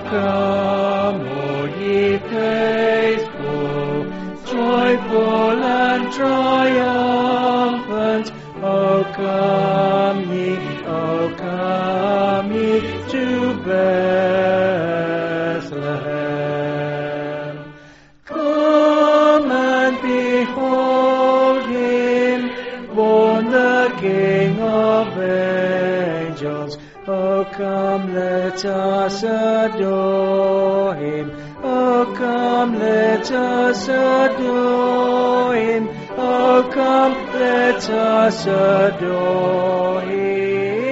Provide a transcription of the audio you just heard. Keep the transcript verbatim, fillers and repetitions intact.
come, O ye faithful, joyful and triumphant. O come ye, O come ye to Bethlehem. Come and behold him, born the King of angels. O come, let us adore him. O come, let us adore him. O come, let us adore him.